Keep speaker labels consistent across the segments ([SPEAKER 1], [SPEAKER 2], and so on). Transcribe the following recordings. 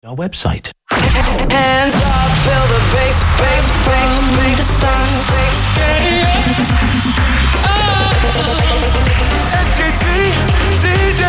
[SPEAKER 1] Our website.
[SPEAKER 2] Hands up, feel the bass, make a stand. SKT, DJ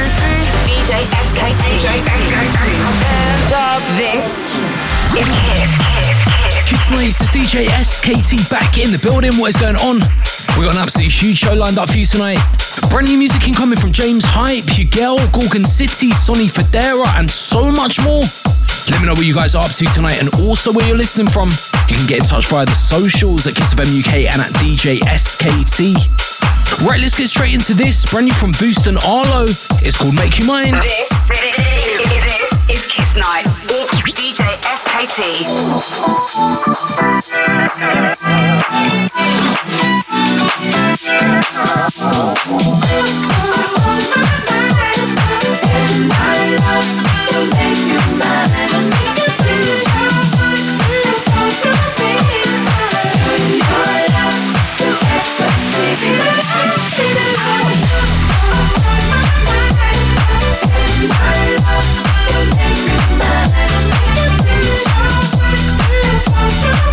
[SPEAKER 2] SKT. Hands up.
[SPEAKER 3] This is Kiss.
[SPEAKER 1] Kiss Nights, it's DJ SKT back in the building. What is going on? We've got an absolutely huge show lined up for you tonight. Brand new music incoming from James Hype, Hugel, Gorgon City, Sonny Fodera, and so much more. Let me know what you guys are up to tonight and also where you're listening from. You can get in touch via the socials at Kiss FM UK and at DJ SKT. Right, let's get straight into this. Brand new from Boost and Arlo. It's called Make You Mine.
[SPEAKER 3] This is Kiss Nights. DJ SKT.
[SPEAKER 4] Let's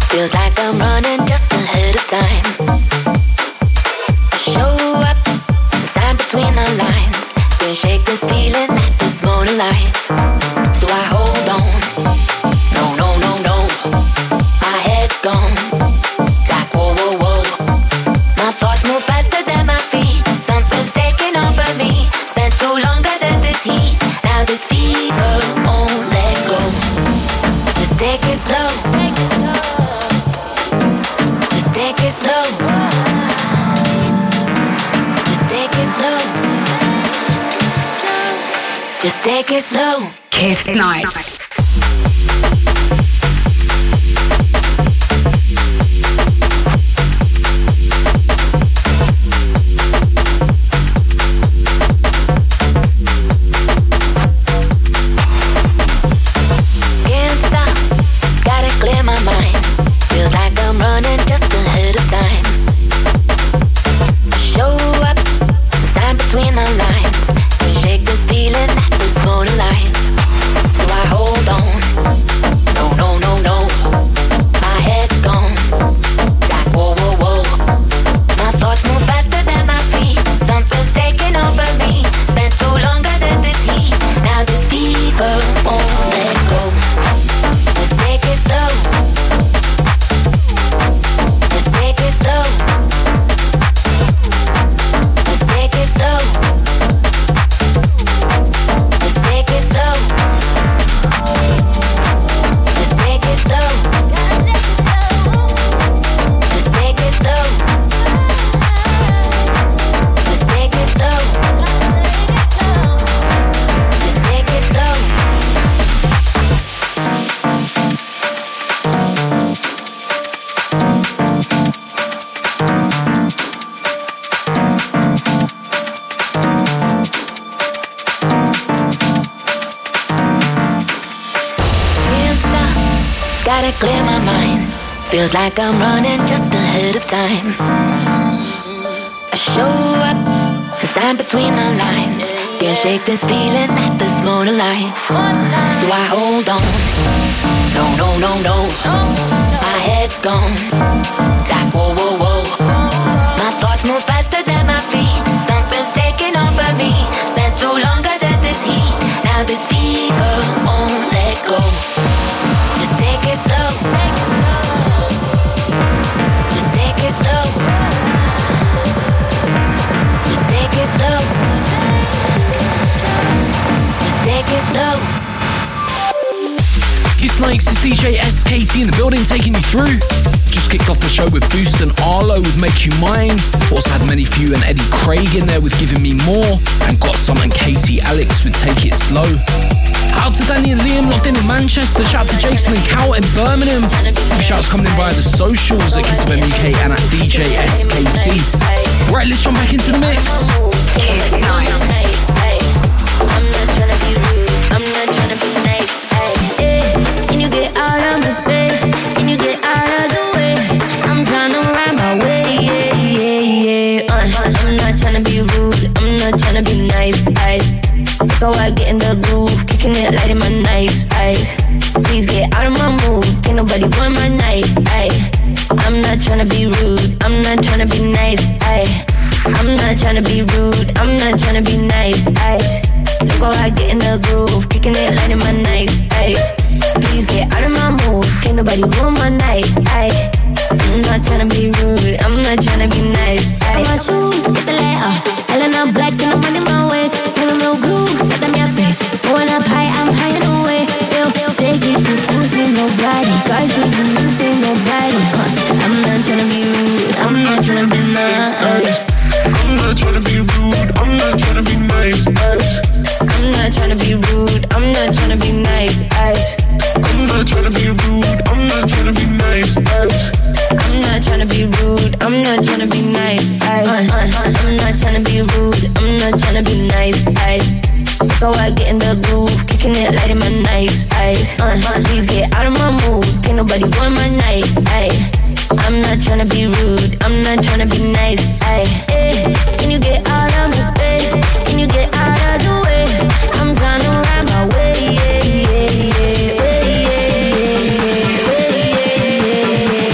[SPEAKER 4] Feels like I'm running just ahead of time. Show up, the sign between the lines. Can't shake this feeling that there's more to life. So I hold on. No, no, no, no. My head's gone. Like whoa, whoa, whoa. My thoughts move faster than my feet. Something's taking over me. Spent too long under this heat. Now this fever won't let go. Just take it slow. Just take it slow. Just take it slow. Just take it slow.
[SPEAKER 3] Kiss Nights.
[SPEAKER 4] Can't stop, gotta clear my mind. Feels like I'm running just ahead of time. Show up, the sign between the lines. Can't shake this feeling that there's more to life. So I hold on. No, no, no, no. My head's gone. Like whoa, whoa, whoa. My thoughts move faster than my feet. Something's taking over me. Spent too long under this heat. Now this fever won't let go. Just take it slow. Just take it slow. Just take it slow. Just take it slow. Just take it slow. Just take it slow. Just take it slow. Just take it slow. Can't stop, gotta clear my mind. Feels like I'm running just ahead of time. I show up, the sign between the lines. Can't shake this feeling that there's more to life. So I hold on. No, no, no, no. My head's gone. Like whoa, whoa, whoa. My thoughts move faster than my feet. Something's taking over me. Spent too long under this heat. Now this fever won't let go. Just take it slow. Just take it slow. Just take it slow. Just take it slow.
[SPEAKER 1] Kiss Nights is DJ SKT in the building, taking you through. Just kicked off the show with Boost and Arlo with Make You Mine. Also had Many Few and Eddie Craig in there with Giving Me More. And got some and Katie Alex with Take It Slow. Out to Danny and Liam locked in Manchester. Shout out to Jason and Cal in Birmingham. Shouts coming in via the socials at Kiss FM UK and at DJ SKT. Right, let's jump back into the mix.
[SPEAKER 3] Kiss Nights.
[SPEAKER 4] I'm not tryna be rude, I'm not tryna be nice. Can you get out of my space? Can you get out of the way? I'm tryna ride my way, yeah. I'm not tryna be rude, I'm not tryna be nice. Go out, get in the groove, kicking it, lighting my nice eyes. Please get out of my mood, can't nobody ruin my night. I'm not tryna be rude, I'm not tryna be nice. I'm not tryna be rude, I'm not tryna be nice. Go out, get in the groove, kicking it, lighting my nice eyes. Please get out of my mood, can't nobody ruin my night. I'm not tryna be rude, I'm not tryna be nice. My shoes, get the letter, Elena Black and I'm running my ways. Tell them no groove, set them your face. Going up high, I'm high and away. Take it to pussy, nobody. Guys, we can use it, nobody. I'm not tryna be rude, I'm not tryna be nice.
[SPEAKER 5] I'm not tryna be rude, I'm not tryna be nice.
[SPEAKER 4] I'm not tryna be rude, I'm not tryna be nice.
[SPEAKER 5] I'm not tryna be rude, I'm not tryna be nice.
[SPEAKER 4] I'm not tryna be rude, I'm not tryna be nice. I'm not tryna be rude, I'm not tryna be nice. Go out, get in the groove, kicking it, lighting my nice eyes. Please get out of my mood, can't nobody ruin my night. I'm not tryna be rude, I'm not tryna be nice. Can you get out of my space? Can you get out of the way? I'm tryna ride my way, yeah.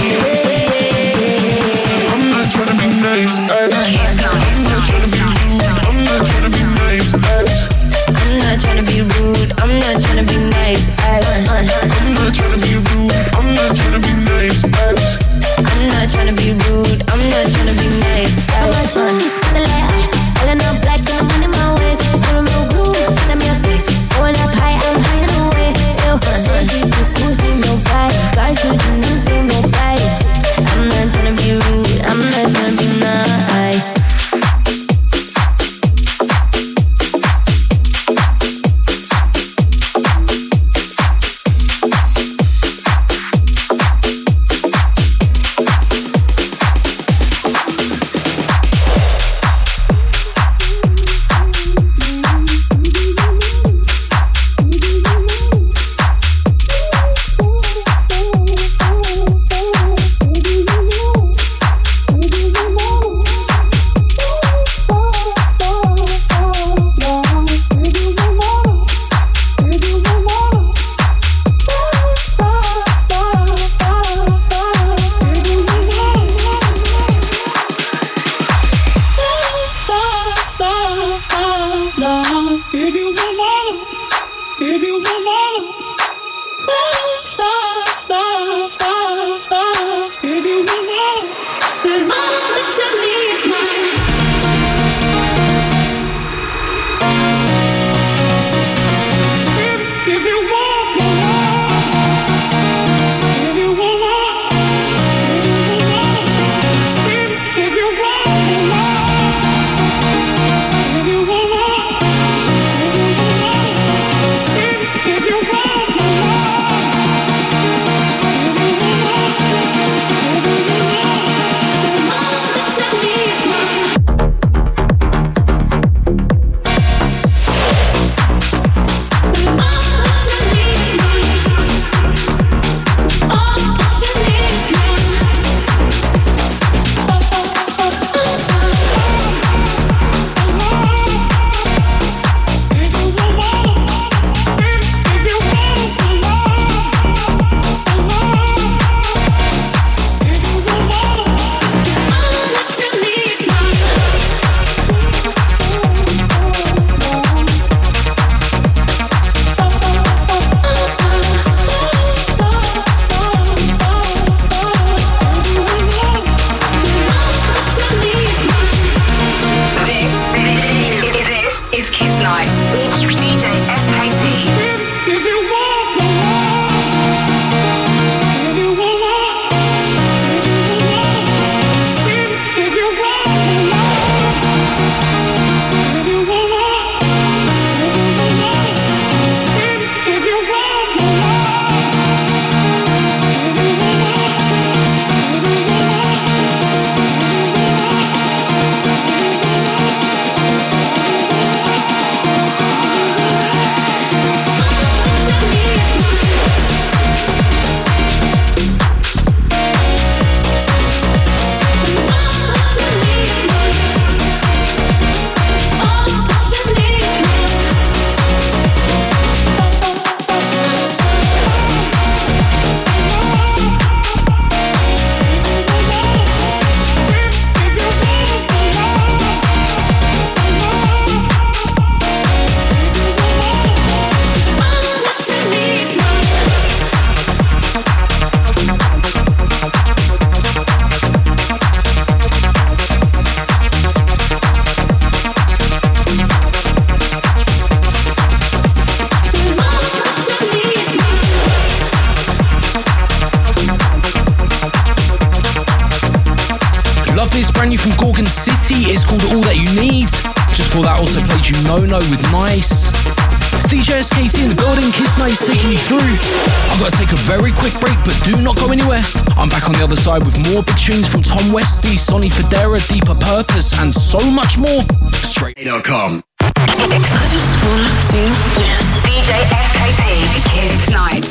[SPEAKER 1] brand new from Gorgon City. It's called All That You Need. Just for that, also played you No No with Nice. It's DJ SKT in the building. Kiss Night's taking you through. I've got to take a very quick break, but do not go anywhere. I'm back on the other side with more big tunes from Tom Westy, Sonny Fodera, Deeper Purpose, and so much more. Straight.com.
[SPEAKER 3] I just want to dance. DJ SKT, Kiss Nights.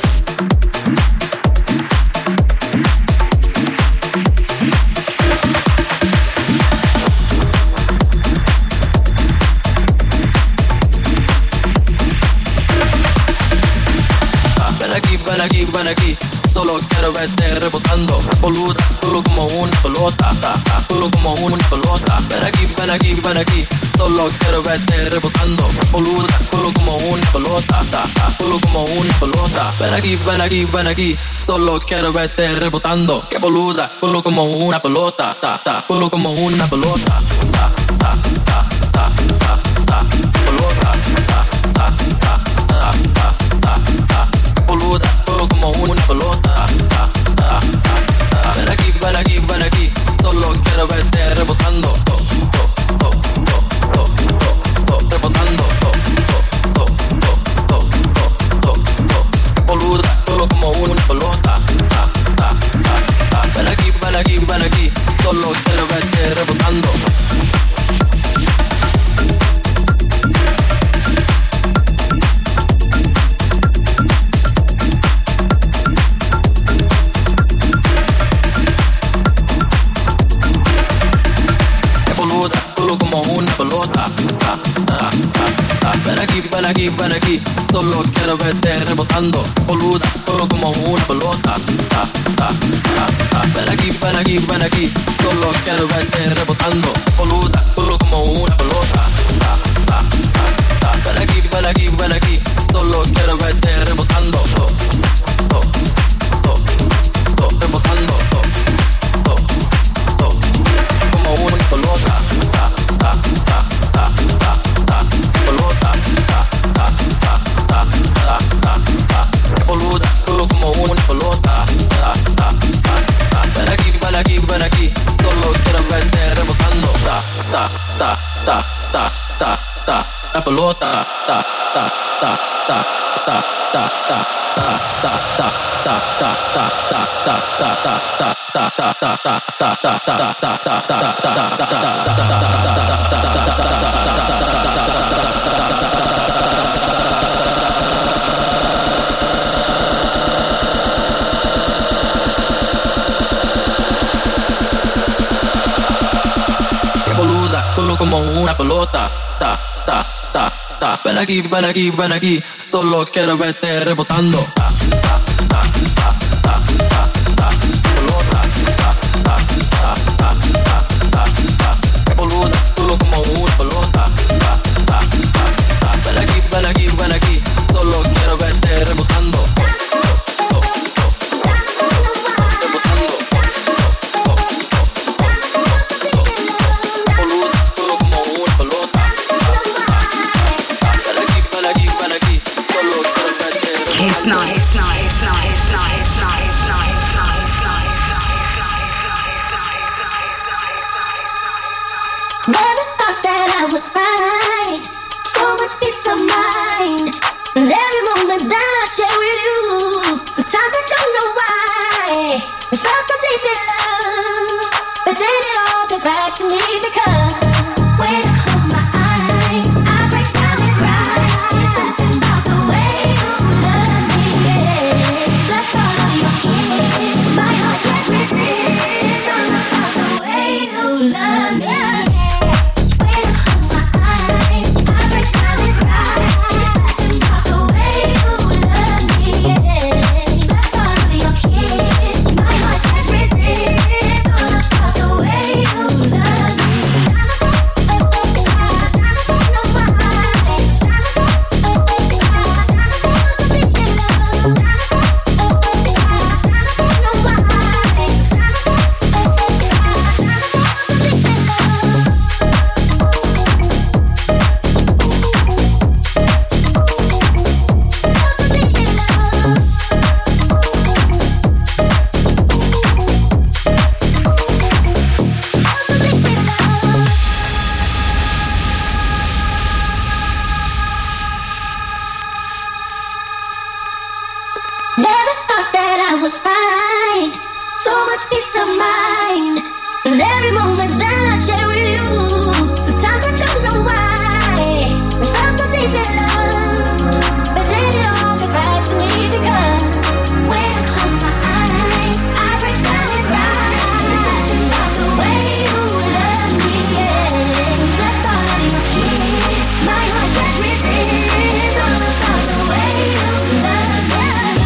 [SPEAKER 6] Ven aquí, solo quiero verte rebotando, boluda, duro como una pelota, duro como una pelota. Ven aquí, solo quiero verte rebotando, boluda, duro como una pelota, duro como una pelota. Ven aquí, solo quiero verte rebotando, que boluda, duro como una pelota, duro como una pelota, boluda, solo como una pelota. Ven aquí, solo quiero verte rebotando, rebotando, boluda, solo como una pelota. Ven aquí, solo quiero verte rebotando. Ven aquí, solo quiero verte rebotando, boluda, solo como una pelota. Ven aquí, solo quiero verte rebotando, boluda, solo como una pelota. Ven aquí, solo quiero verte rebotando, rebotando, como una pelota. Boluda, solo como una pelota. Ven aquí, solo quiero verte rebotando. La pelota. Solo como una pelota, ven aquí, solo quiero verte rebotando, boluda, solo como una pelota, ven aquí, solo quiero verte rebotando.
[SPEAKER 3] Kiss Nights.
[SPEAKER 4] Never thought that I would find so much peace of mind in every moment that I share with you. Sometimes I don't know why we fell so deep in love, but then it all comes back to me because when I close my eyes, I break down and cry. It's something about the way you love me, yeah. Left all of your kiss, my heart can't resist. It's all about the way you love me. Never thought that I would find so much peace of mind in every moment that I share with you. Sometimes I don't know why we fell so deep in love, but then it all comes back to me because when I close my eyes, I break down and cry. Something about the way you love me, yeah. The thought of your kiss, my heart can't resist. All about the way you love me.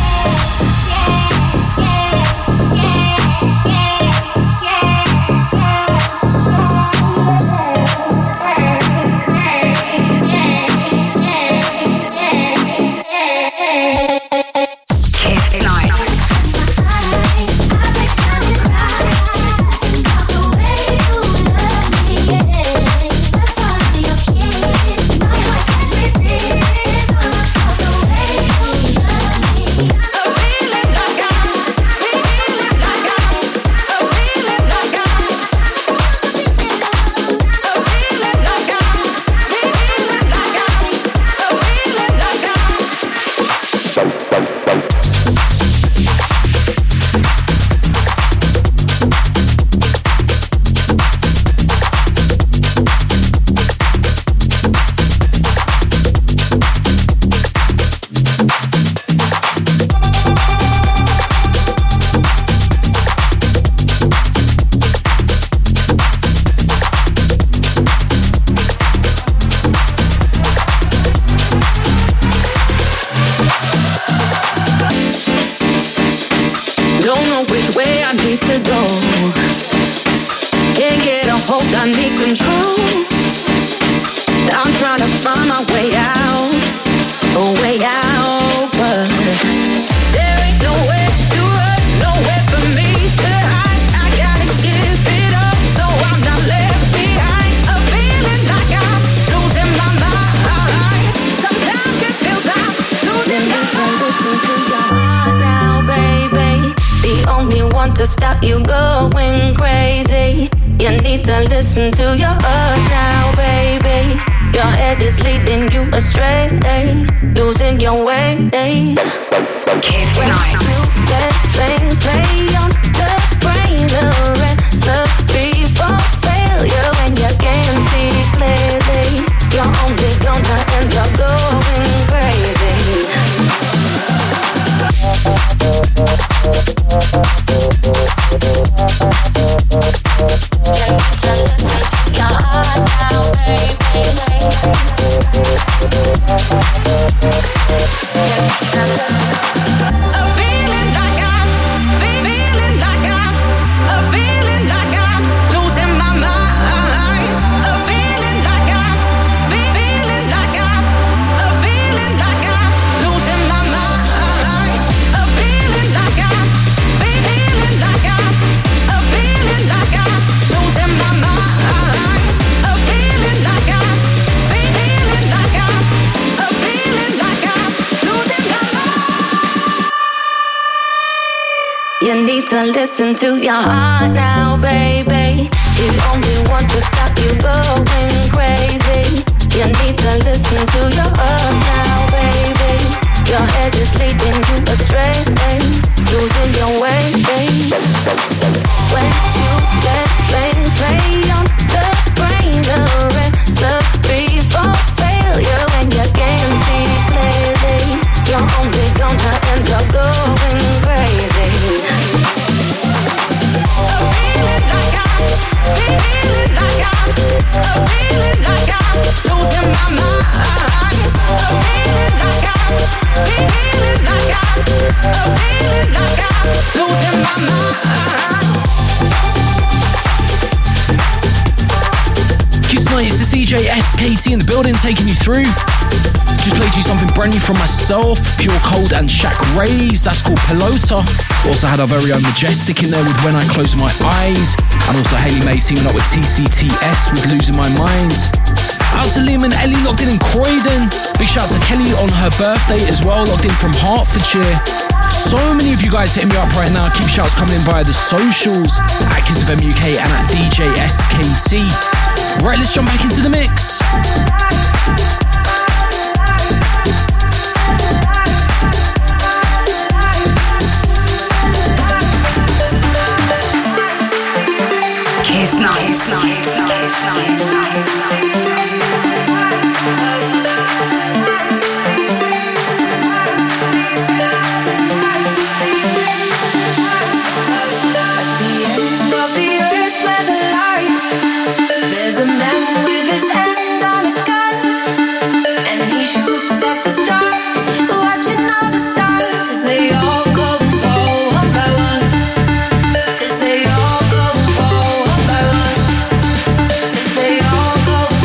[SPEAKER 7] To stop you going crazy, you need to listen to your heart now, baby. Your head is leading you astray, losing your way.
[SPEAKER 3] Kiss
[SPEAKER 7] when
[SPEAKER 3] Night.
[SPEAKER 7] You let things play on the brain, a recipe for failure when you can't see clearly. You're only gonna end up going crazy. You need to listen to your heart now, baby. You only want to stop you going crazy. You need to listen to your heart now, baby. Your head is leading you astray, losing your way. When you let things play on the brain, a recipe for failure when you can't see clearly. You're only gonna end up going crazy. Feeling like I'm losing my mind. Feeling like I'm losing my mind.
[SPEAKER 1] Kiss Night, it's this DJ SKT in the building taking you through. Just played you something brand new from myself, Pure Cold and Shaq Rays. That's called Pelota. Also had our very own Majestic in there with When I Close My Eyes. And also Hayley May teaming up with TCTS with Losing My Mind. Out to Liam and Ellie locked in Croydon. Big shout out to Kelly on her birthday as well, locked in from Hertfordshire. So many of you guys hitting me up right now. Keep shouts coming in via the socials at Kiss FM UK and at DJ SKT. Right, let's jump back into the mix.
[SPEAKER 7] As they all go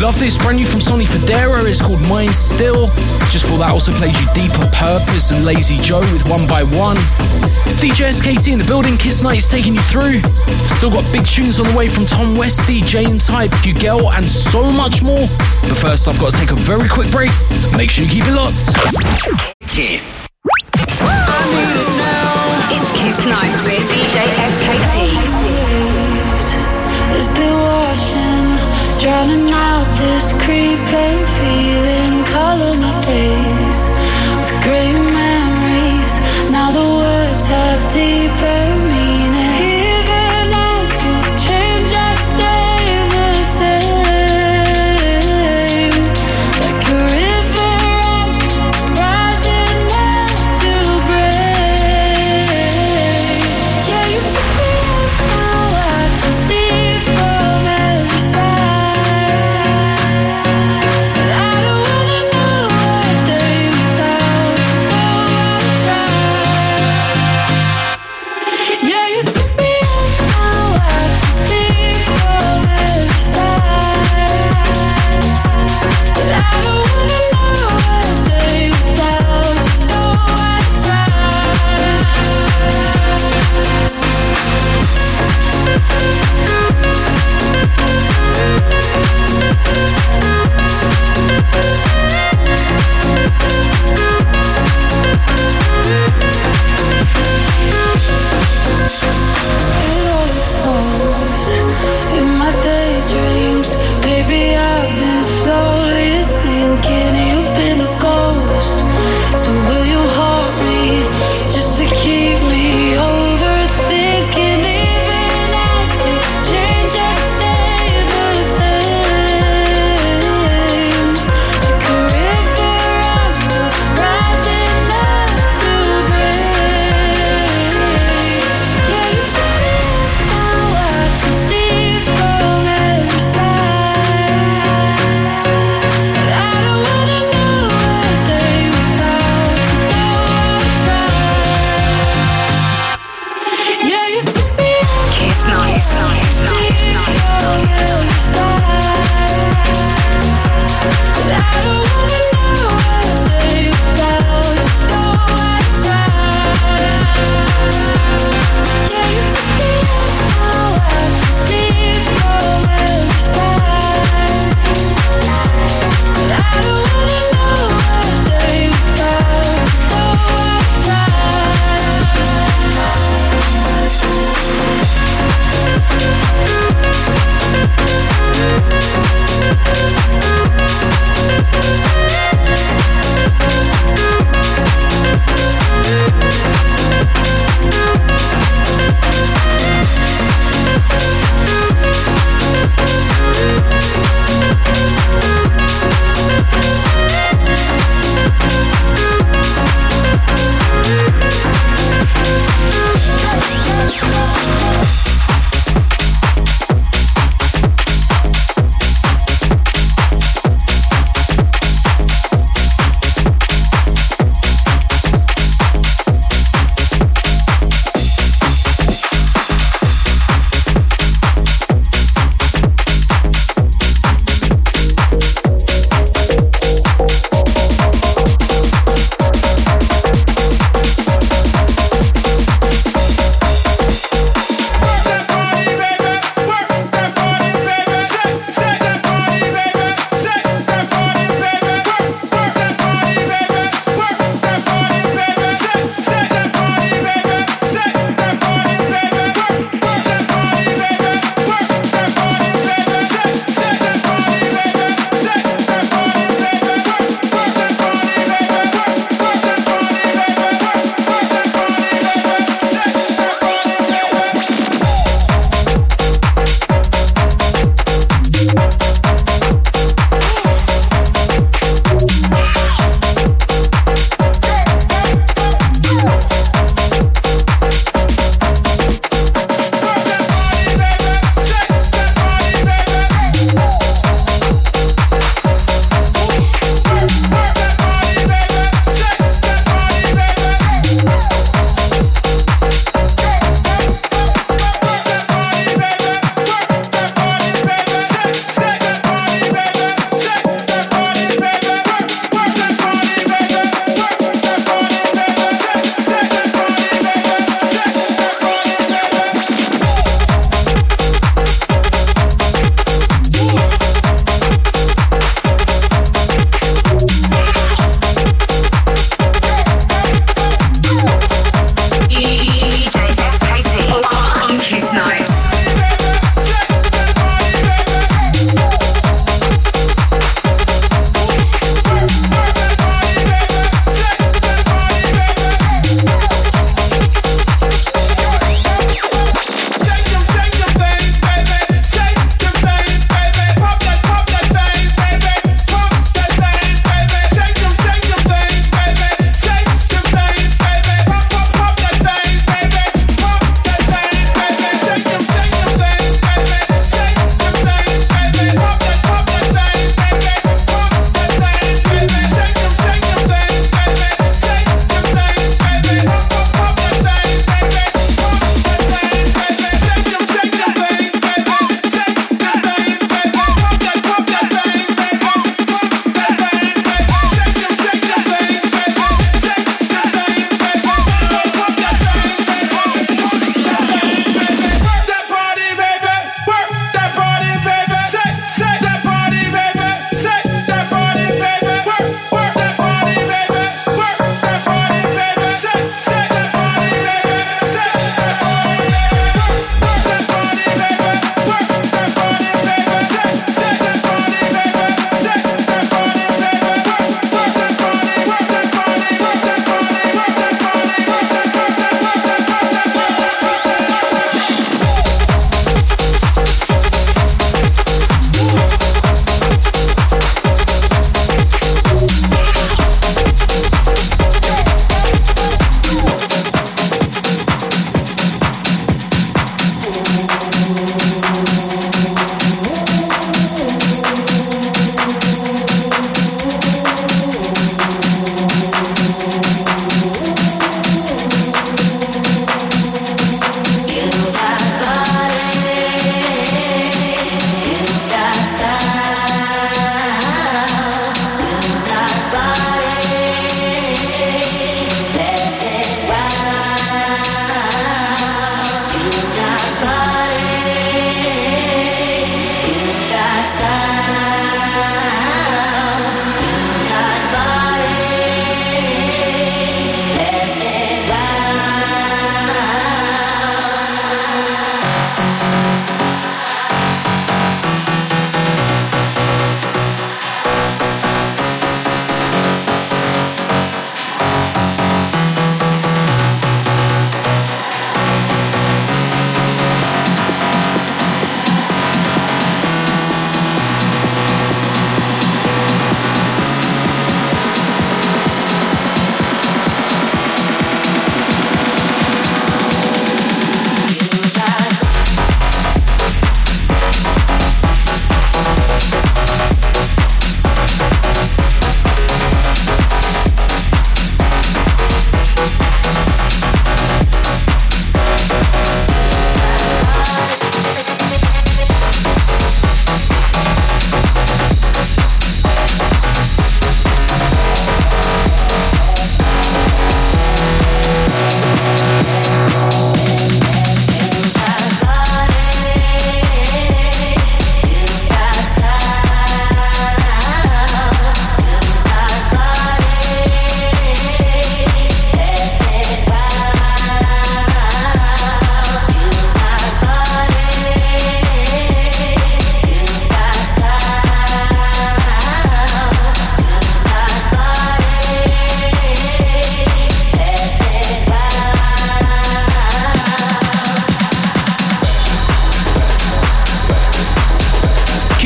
[SPEAKER 1] Love this, brand new from Sonny Fodera. It's called Mind Still. Just for that, also plays you Deeper Purpose and Lazy Joe with One by One. It's DJ SKT in the building. Kiss Night is taking you through. Still got big tunes on the way from Tom Westy, James Hype, Hugel, and so much more. But first, I've got to take a very quick break. Make sure you keep it locked.
[SPEAKER 3] Kiss. It's Kiss Night with DJ SKT.
[SPEAKER 4] Is the washing, drowning out this creeping feeling, color my days with great memories. Now the words have deeper meaning. Even as you change, I stay the same. Like a river, I'm still rising up to break. Yeah, you took me up, now I can see from every side. But I don't wanna know what they without, though I'll try.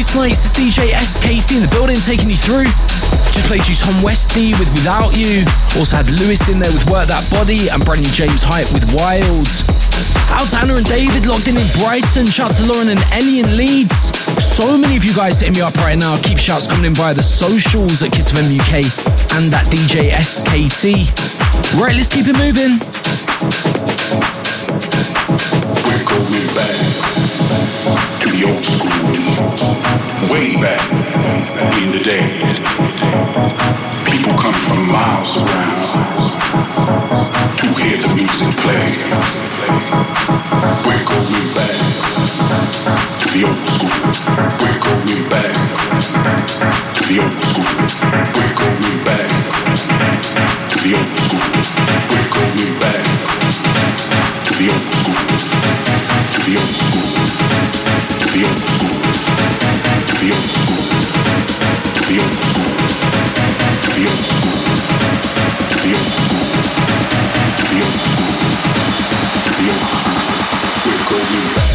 [SPEAKER 1] Kiss Nights. It's DJ SKT in the building taking you through. Just played you Tom Westy with Without You. Also had Lewis in there with Work That Body and brand new James Hype with Wild. Out to Anna and David logged in Brighton. Shout to Lauren and Ellie in Leeds. So many of you guys hitting me up right now. Keep shouts coming in via the socials at Kiss FM UK and that DJ SKT. Right, let's keep it moving.
[SPEAKER 8] We're going back to the old school, way back in the day. People come from miles around to hear the music play. We're going back to the old school. We're going back to the old school. We're going back to the old school. We're going back to the old school. To the old school. To the old school. To the old school. To the old school. To the old school. To the old school. To the old school. To the old school. We're going back.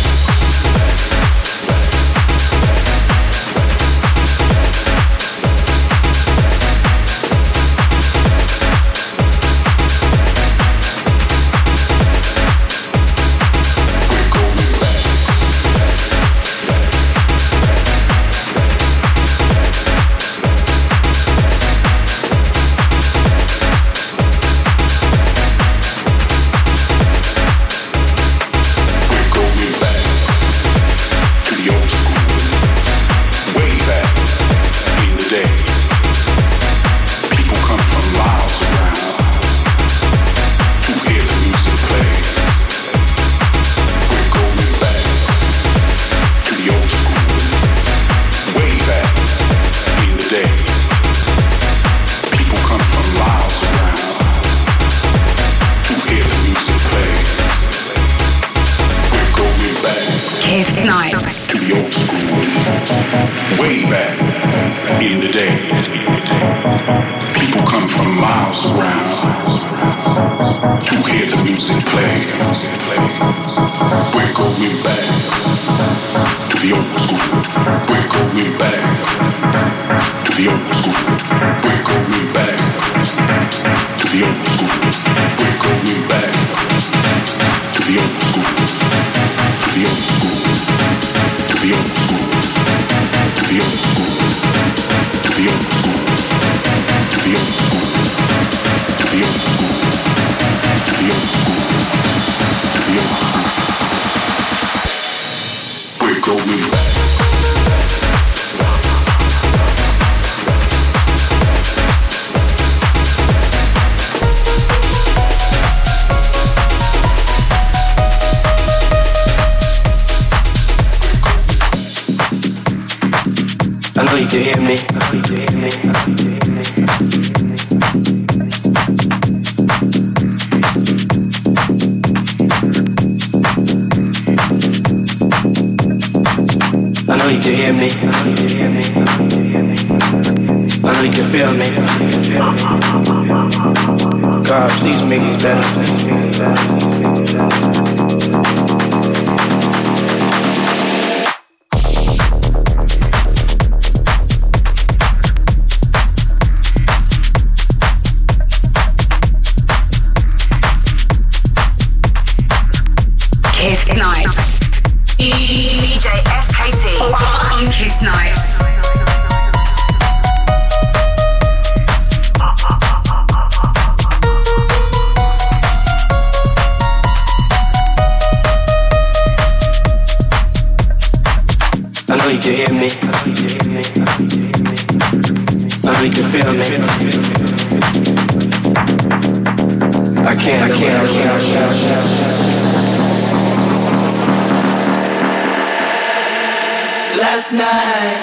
[SPEAKER 2] Last night,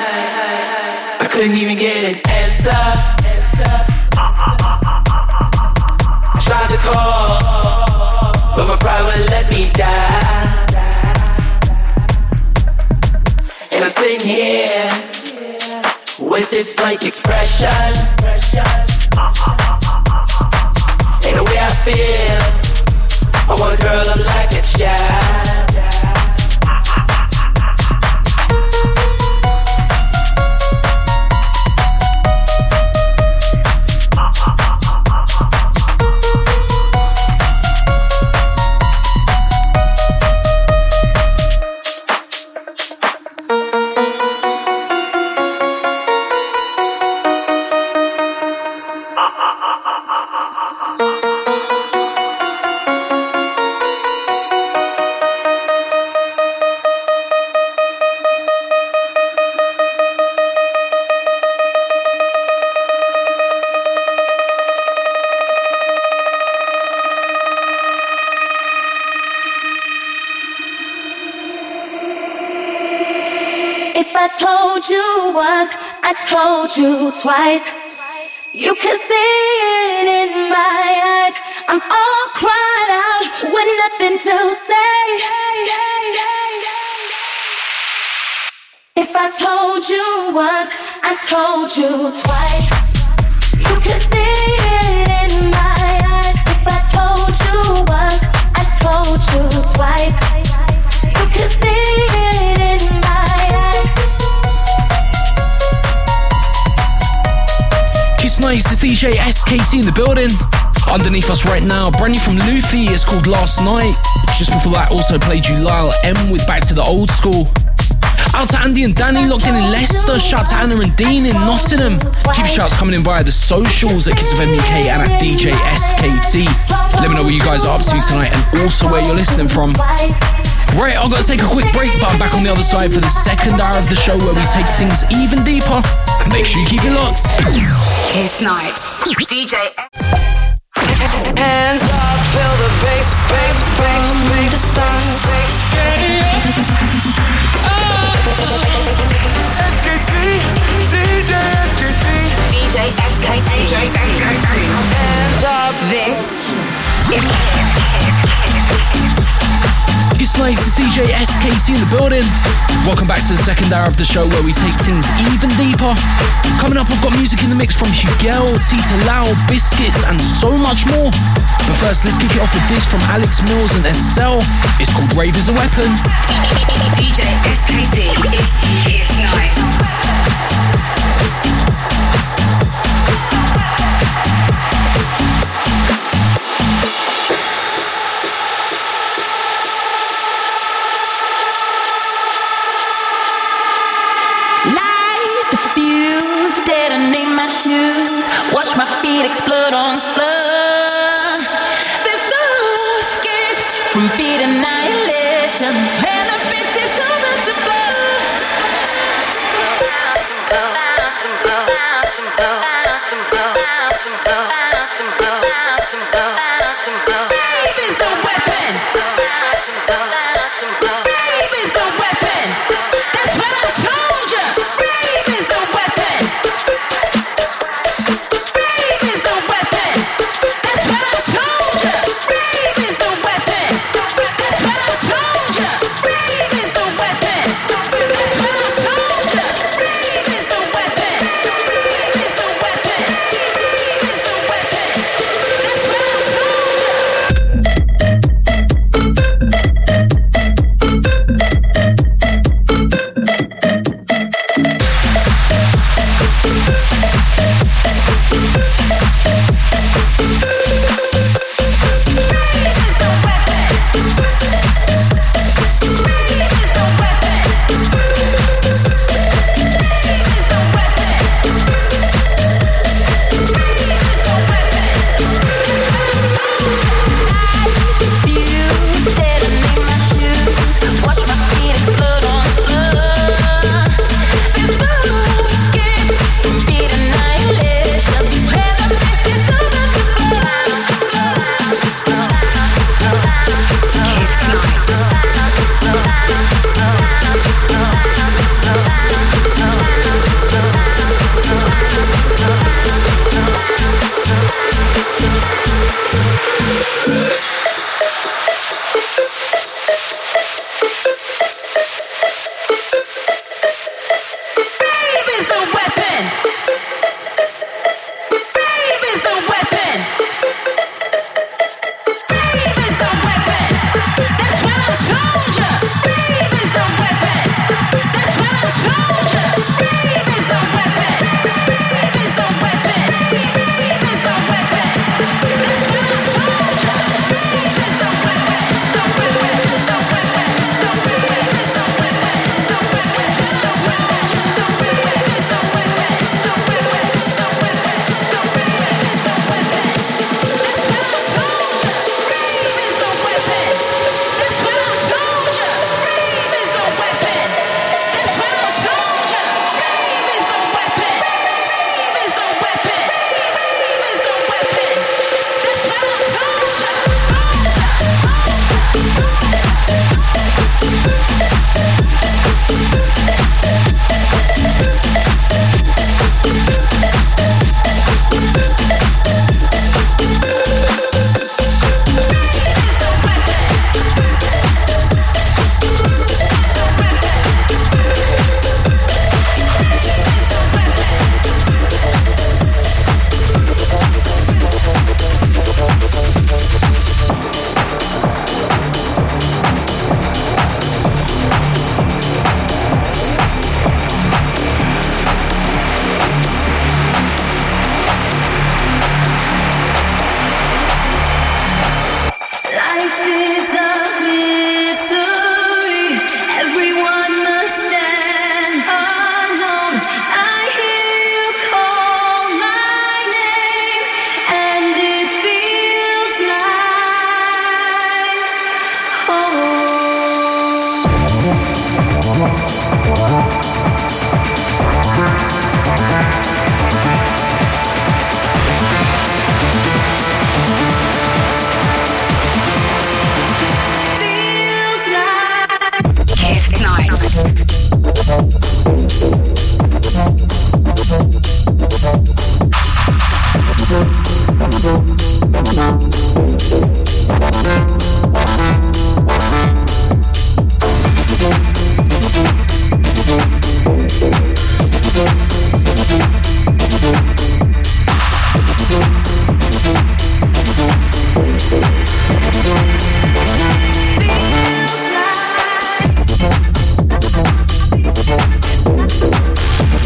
[SPEAKER 2] I couldn't even get an answer. I tried to call, but my pride wouldn't let me die. And I'm sitting here with this blank expression. Ain't the way I feel, I wanna curl up like a child.
[SPEAKER 4] If I told you once, I told you twice. You can see it in my eyes. I'm all cried out with nothing to say. If I told you once, I told you twice. You can see it in my eyes. If I told you once, I told you twice. You can see it in my eyes.
[SPEAKER 1] Kiss Nice, it's DJ SKT in the building. Underneath us right now, brand new from Luffy, it's called Last Night. Just before that, also played you Lyle M with Back to the Old School. Out to Andy and Danny locked in Leicester. Shout to Anna and Dean in Nottingham. Keep shouts coming in via the socials at Kiss FM UK and at DJ SKT. Let me know what you guys are up to tonight and also where you're listening from. Right, I've got to take a quick break, but I'm back on the other side for the second hour of the show where we take things even deeper. Make sure you keep it locked.
[SPEAKER 3] Kiss Night. DJ.
[SPEAKER 2] Hands up, feel the bass, bass, bass, bass, the start. SKT, DJ SKT,
[SPEAKER 3] DJ SKT.
[SPEAKER 2] hands up.
[SPEAKER 3] This is
[SPEAKER 1] It's nice, it's DJ SKT in the building. Welcome back to the second hour of the show where we take things even deeper. Coming up, I've got music in the mix from Hugel, Tita Lau, Biscuits, and so much more. But first, let's kick it off with this from Alex Mills and Estelle. It's called Rave is a Weapon.
[SPEAKER 3] DJ SKT. It's Kiss Night.
[SPEAKER 7] Light the fuse, detonate my shoes. Watch my feet explode on the floor. There's no escape from beat annihilation. And the beast is over to blow. Rave is the weapon. Rave is the weapon. That's what I told you. Rave is the weapon. Rave is the weapon. That's what I told you. Rave is the weapon. That's what I told you. Rave is the weapon. That's what I told you. Rave is the weapon. Rave is the weapon. Rave is the weapon. That's what I told you.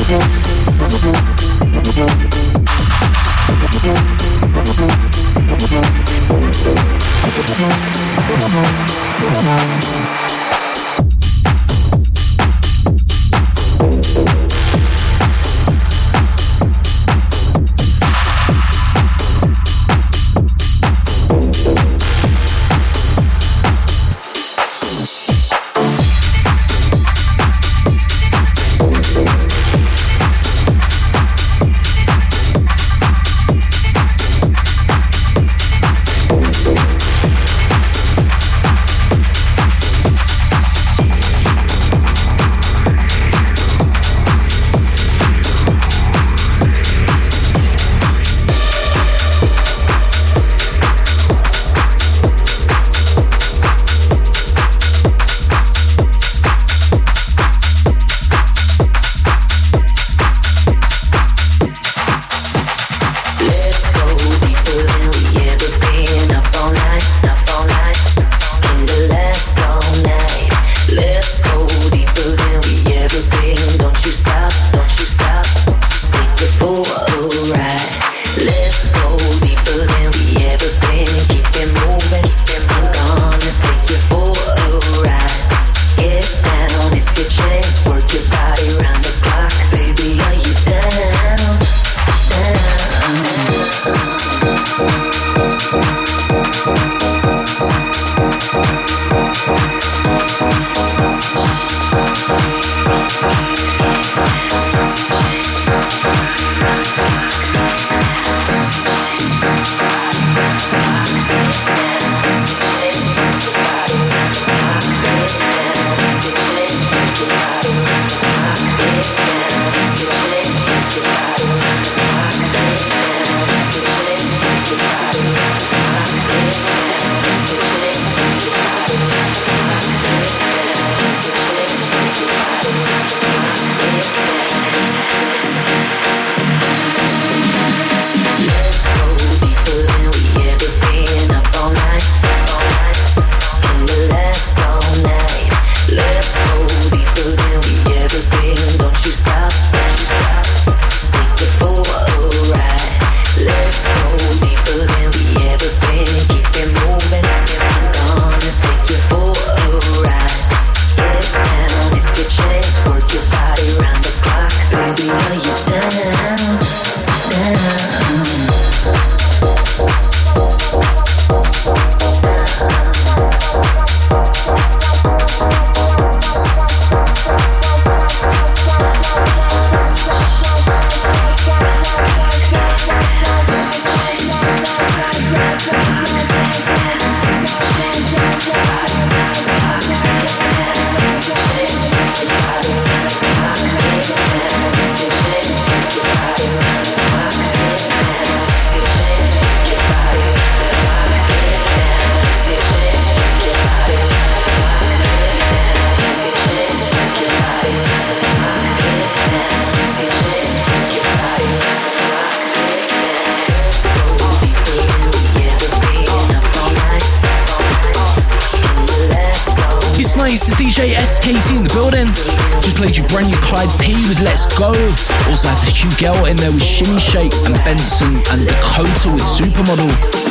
[SPEAKER 1] This is DJ SKT in the building. Just played you brand new Clyde P with Let's Go. Also had the Hugh Gell in there with Shimmy Shake and Benson and Dakota with Supermodel.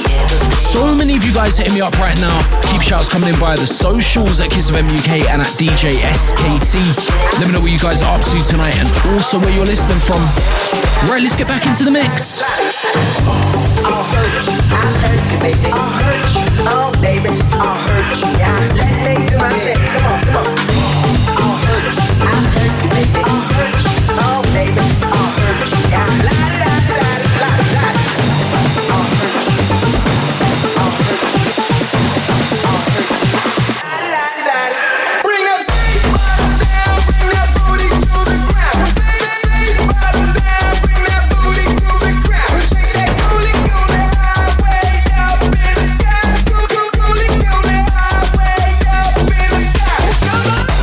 [SPEAKER 1] So many of you guys hitting me up right now. Keep shouts coming in via the socials at Kiss FM UK and at DJ SKT. Let me know what you guys are up to tonight and also where you're listening from. Right, let's get back into the mix.
[SPEAKER 9] I'll hurt you, baby. I'll hurt you, oh baby. I'll hurt you, yeah. Let me do my thing. Come on, come on. I'll hurt you, baby. I'll hurt you, oh baby. I'll hurt you, yeah. La la la la la. I'll hurt you, I'll hurt you, I'll hurt you. La la la la. Bring that bottom down, bring that booty to the ground. Bring that bottom down, bring that booty to the ground. Shake that booty on the highway up in the sky. Booty on the highway up in the sky. Come on.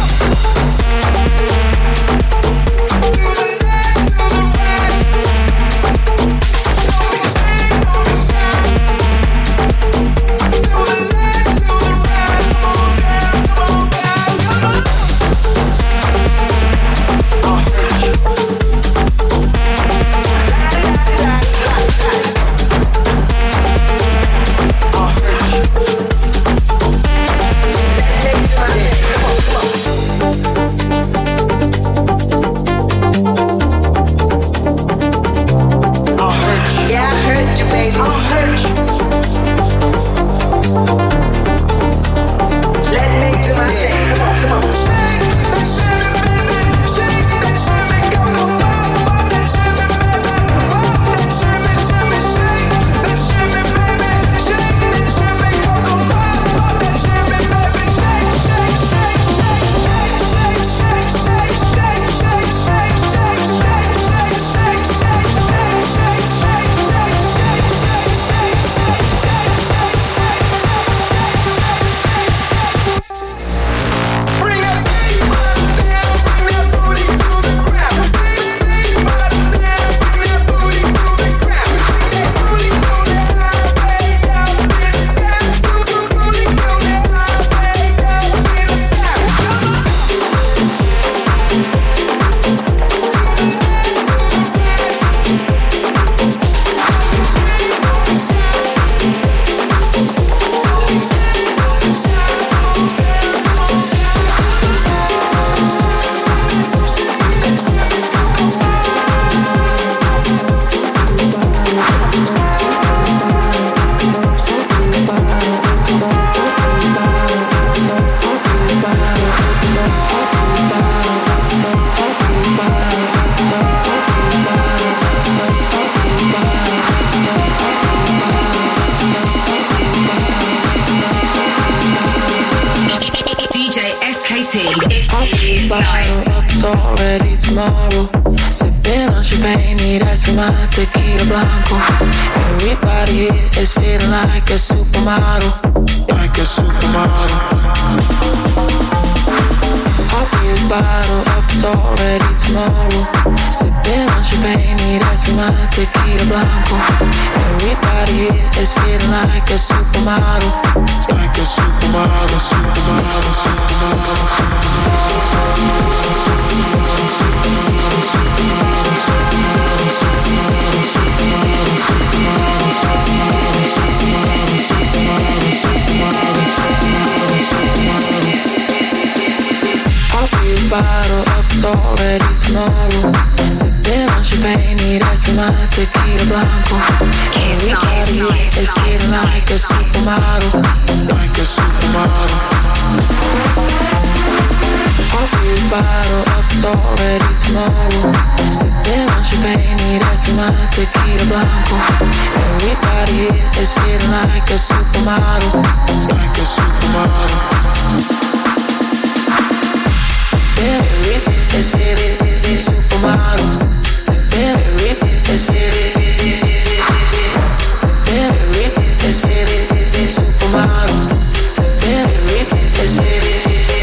[SPEAKER 3] It's
[SPEAKER 10] bottle up, it's already tomorrow. Sipping on champagne, that's my tequila blanco. Everybody here is feeling like a supermodel. Like a supermodel. Pop your bottle up, it's already tomorrow. Sipping on champagne, that's my tequila blanco. Everybody here is feeling like a supermodel. Like a supermodel, supermodel, supermodel, Pop your bottle up, it's already tomorrow. Sipping on champagne, that's my tequila blanco. Everybody is feeling like a supermodel. Like a supermodel. Pop your bottle up, it's already tomorrow. Sipping on champagne, that's my tequila blanco. Everybody is feeling like a supermodel. Like a supermodel. Very is feeling supermodel. Very is feeling. Very is feeling supermodel. Very is feeling.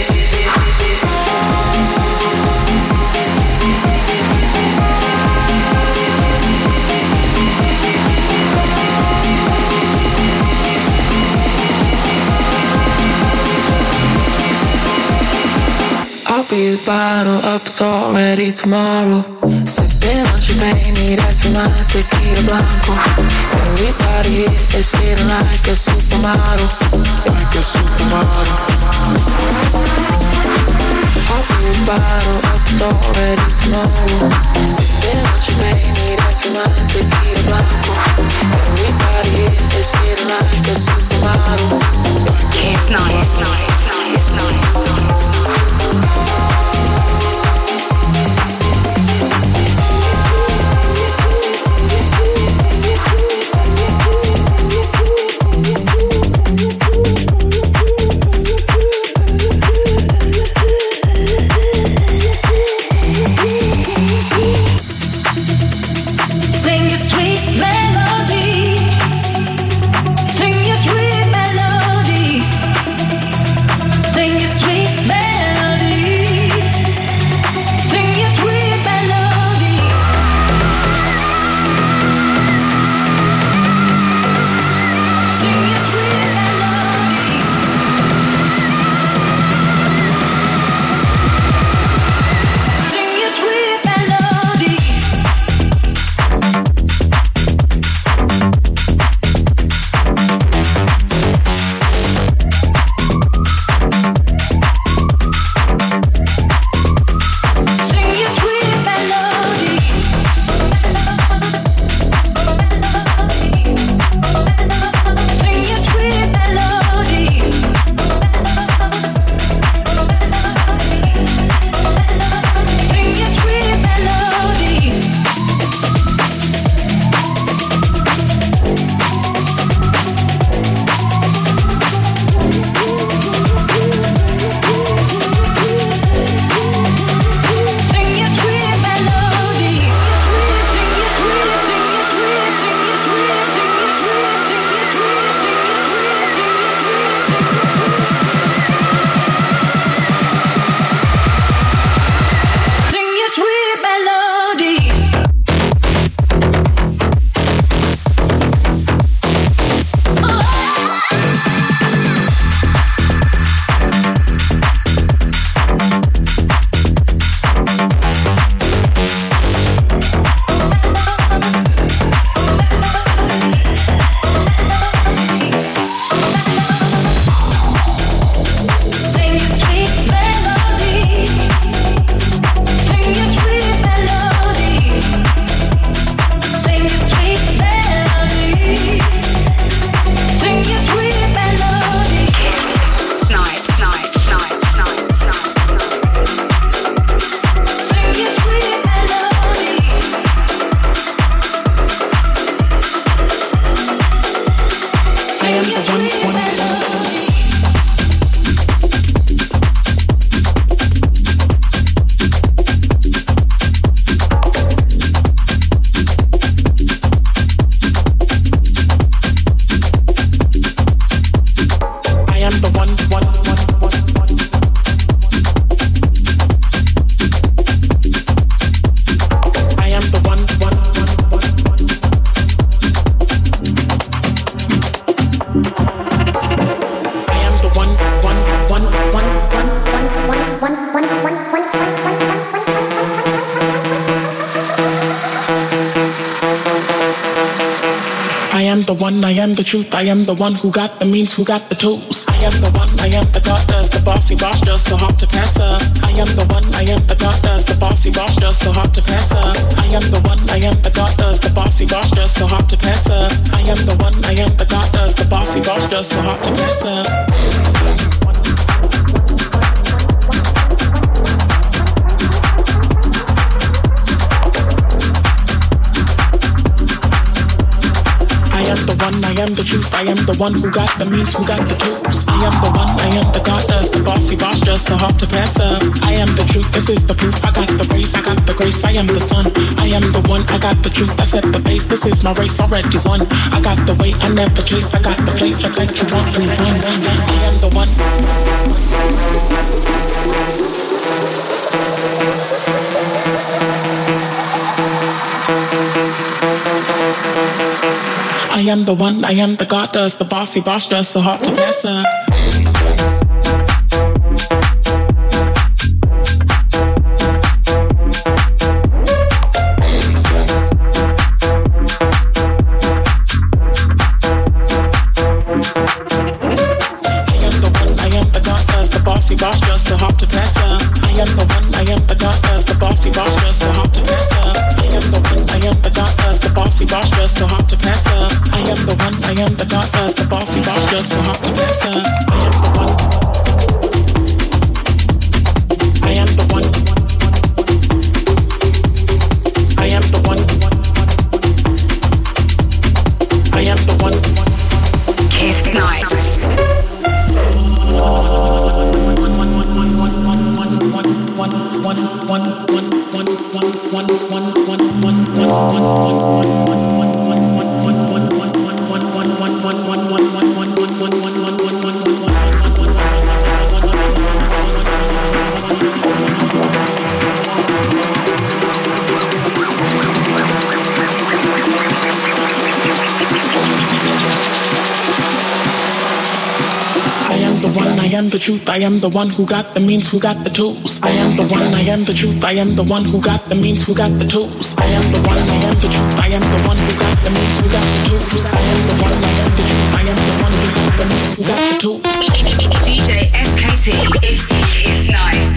[SPEAKER 10] I'll be a bottle up, it's already tomorrow. Sipping on champagne, that's my tequila blanco. Everybody here is feeling like a supermodel. Like a supermodel. I'll be a bottle up, it's already tomorrow. Sipping on champagne, that's my tequila blanco. Everybody here is feeling like a supermodel.
[SPEAKER 3] It's nice, it's nice, it's nice.
[SPEAKER 4] Sing your sweet melody.
[SPEAKER 11] I am the one, I am the truth, I am the one who got the means, who got the tools. I am the one, I am the goddess, the bossy boss, just so hard to pass up. I am the one, I am the goddess, the bossy boss, just so hard to pass up. I am the one, I am the goddess, the bossy boss, just so hard to pass up. I am the one, I am the goddess, the bossy boss, just so hard to pass up. I am the one, I am the truth, I am the one who got the means, who got the tools. I am the one, I am the goddess, the bossy boss, just so hard to pass up. I am the truth, this is the proof, I got the race, I got the grace, I am the sun. I am the one, I got the truth, I set the base, this is my race, already won. I got the weight, I never chase, I got the place, like that you want to run. I am the one. I am the one, I am the goddess, the bossy boss, just so hard to pass up. Boss, just so hard to pass up. I am the one, I am the goddess, the bossy boss, just so hard to pass up. I am the one, I am the goddess, the bossy boss, just so hard to pass up. I am the one, I am the goddess, the bossy boss, just so hard to pass up. I am the one. I am the one. I am the one. I am the one.
[SPEAKER 3] Kiss Nights.
[SPEAKER 11] I am the truth, I am the one who got the means, who got the tools. I am the one, I am the truth, I am the one who got the means, who got the tools. I am the one, I am the truth, I am the one who got the means, who got the tools. I am the one, I am the truth, I am the one who got the means, who got the tools.
[SPEAKER 3] DJ SKT, it's Kiss Nights.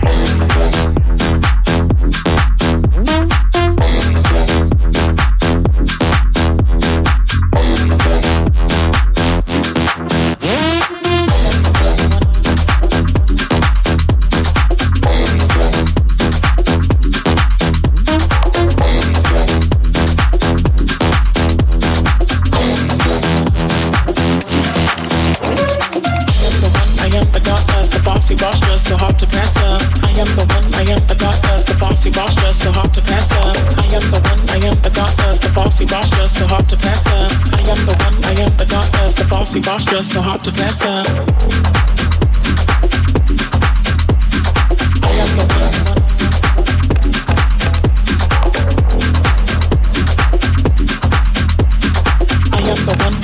[SPEAKER 11] Boss, just so hard to pass up. I am the one, I am the goddess, the bossy boss, just so hard to pass up. I am the one, I am the goddess, the bossy boss, just so hard to pass up. I am the one, I am the goddess, the bossy boss, just so hard to pass up. I am the one. I am the one.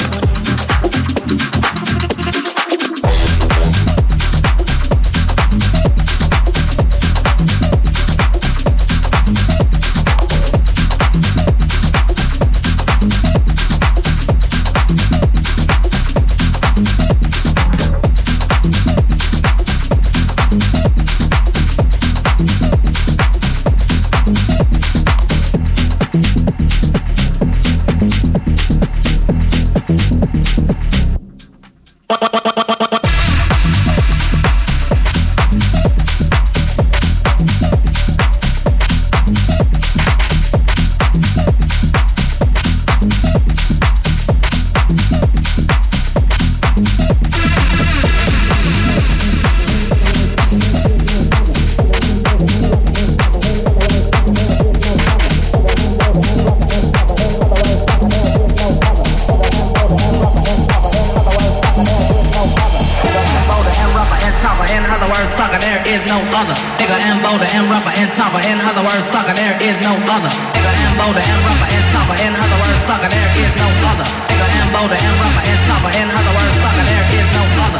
[SPEAKER 12] Bigger and bolder and rougher and tougher. In other words, sucker, there is no other. Bigger and bolder and rougher and tougher. In other words, sucker, there is no other. Bigger and bolder and rougher and tougher. In other words, sucker, there is no other.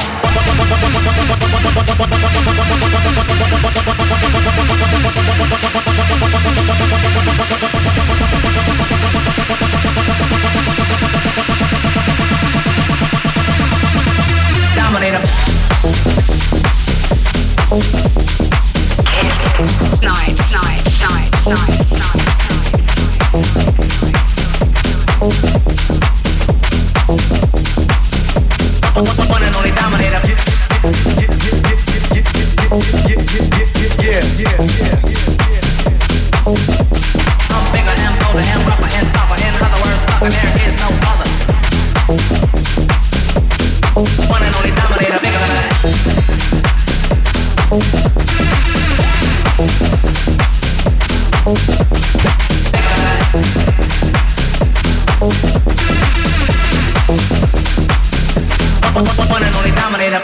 [SPEAKER 12] One and only dominator. I'm bigger and bolder and rougher and tougher. In other words, sucker, there is no other. One and only dominator, bigger than that. One and only dominator.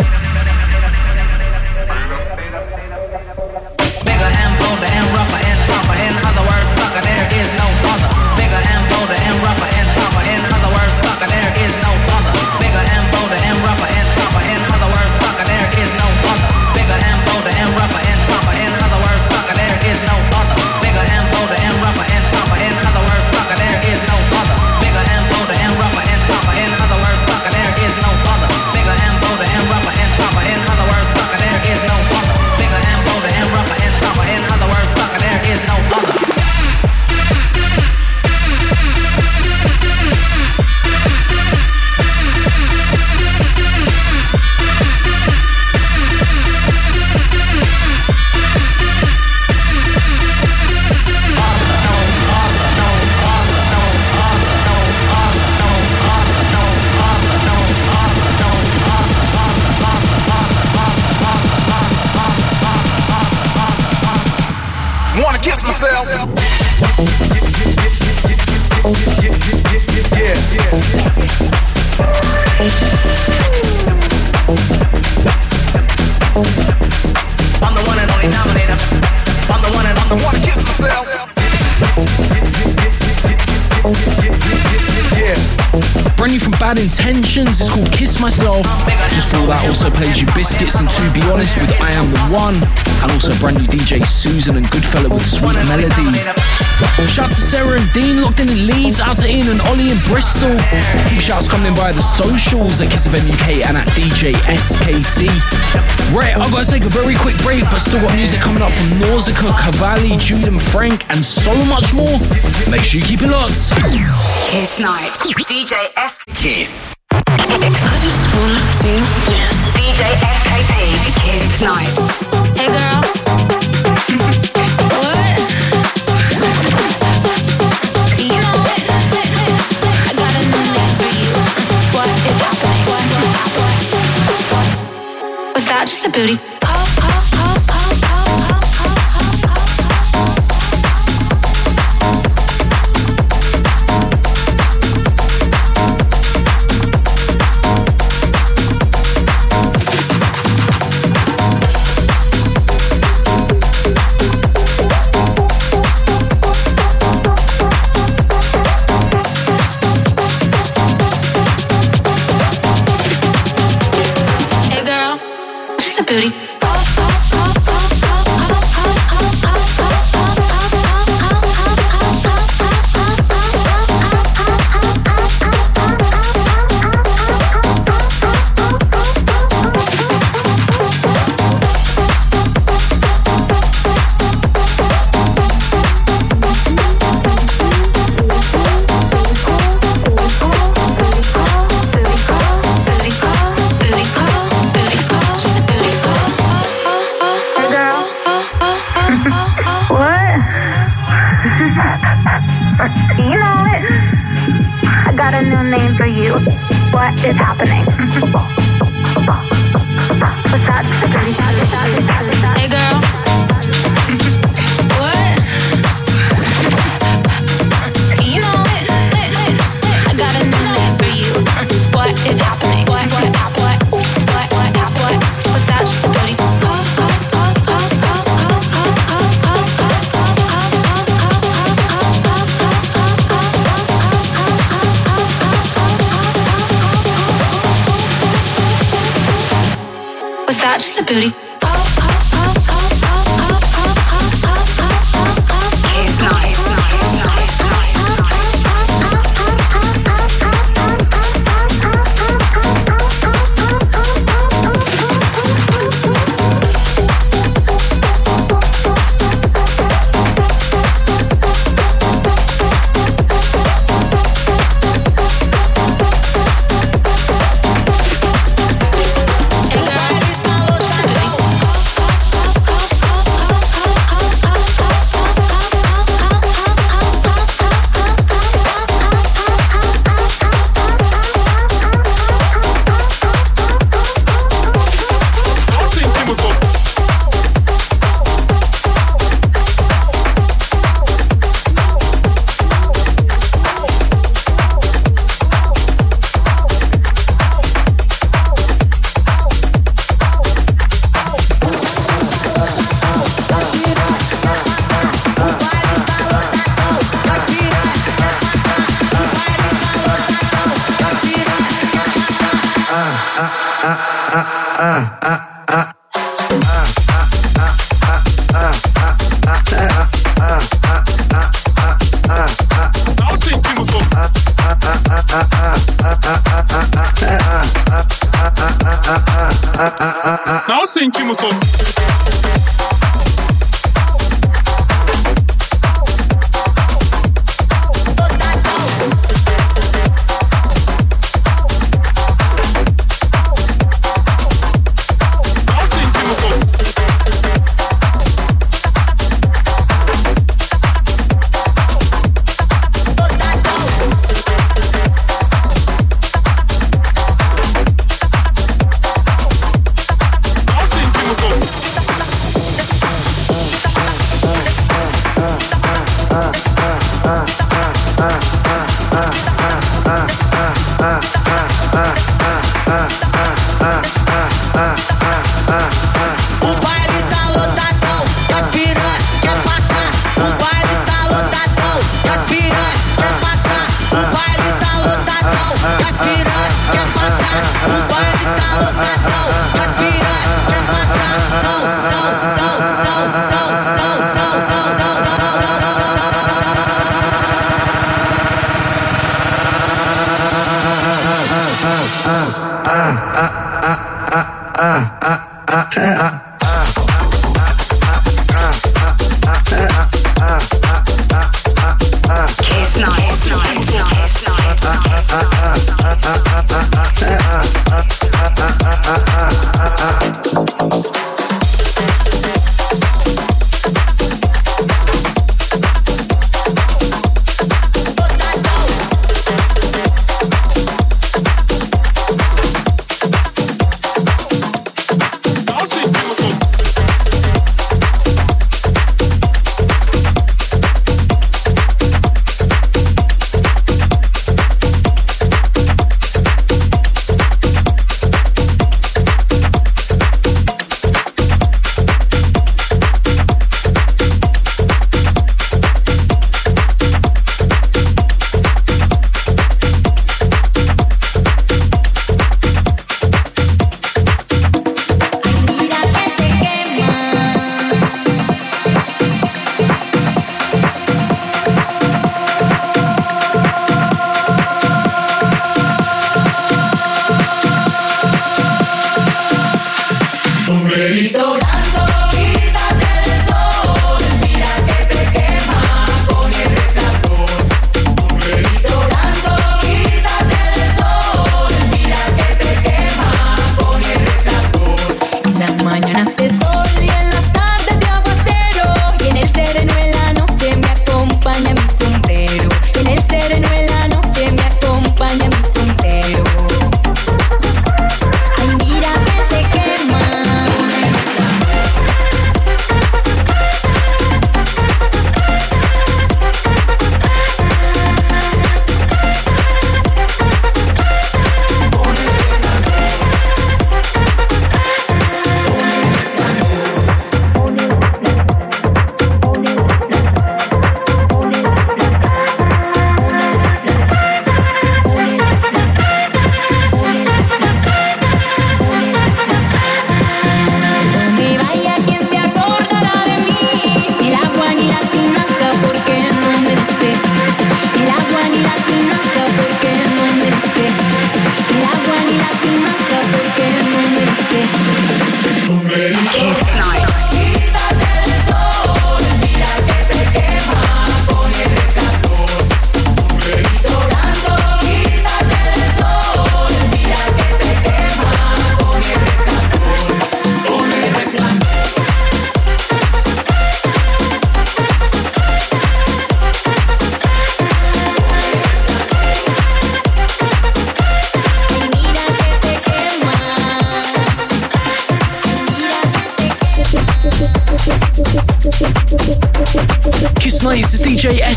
[SPEAKER 12] Bigger and bolder and rougher and tougher. In other words, sucker, there is no other. Bigger and bolder and rougher and tougher. In other words, sucker, there is no other. Bigger and bolder and rougher and tougher. In other words, sucker, there is no other. Bigger and bolder and rougher and tougher. In other words, sucker, there is no other. Bigger and bolder and rougher and tougher. In other words, sucker, there is no other. Bigger and bolder and rougher and tougher. In other words, sucker, there is no other. Bigger and bolder and rougher and tougher. In other words, sucker, there is no other. Bigger and bolder and rougher and tougher. In other words, sucker, there is no other.
[SPEAKER 5] Wanna kiss myself?
[SPEAKER 12] I'm the one and only dominator. I'm the one and only.
[SPEAKER 5] Wanna kiss myself?
[SPEAKER 1] Brand new from Bad Intentions, it's called Kiss Myself. Just before that also played you Biscuits and To Be Honest with I Am The One. And also brand new DJ Susan and Goodfella with Sweet Melody. Shout to Sarah and Dean locked in Leeds, out to Ian and Ollie in Bristol. Keep shouts coming in via the socials at Kiss FM UK and at DJ SKT. Right, I've got to take a very quick break, but still got music coming up from Nausicaa, Cavalli, Jude and Frank, and so much more. Make sure you keep it locked.
[SPEAKER 3] Kiss Night. DJ SKT.
[SPEAKER 1] Kiss.
[SPEAKER 3] I just wanna sing, yes. DJ SKT. Kiss Night.
[SPEAKER 4] Hey girl. What? You know what? I got a new name for you. What is happening? What? Was that just a booty? Booty.
[SPEAKER 13] You know it. I got a new name for you. What is happening? What's that?
[SPEAKER 4] Hey girl. What? You know it. I got a new name for you. What is happening? What? What's that? Just a booty. Was that just a booty?
[SPEAKER 3] Kiss Night.
[SPEAKER 5] Now sentimos som.